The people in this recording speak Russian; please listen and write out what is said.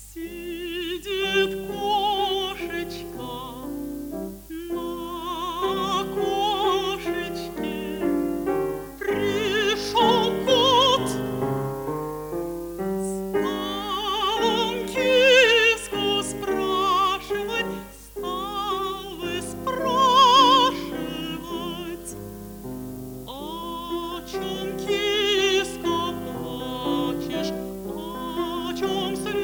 Сидит кошечка на кошечке. Пришел кот, стал он киску спрашивать, стал выспрашивать, о чем, киска, плачешь, о чем слезы?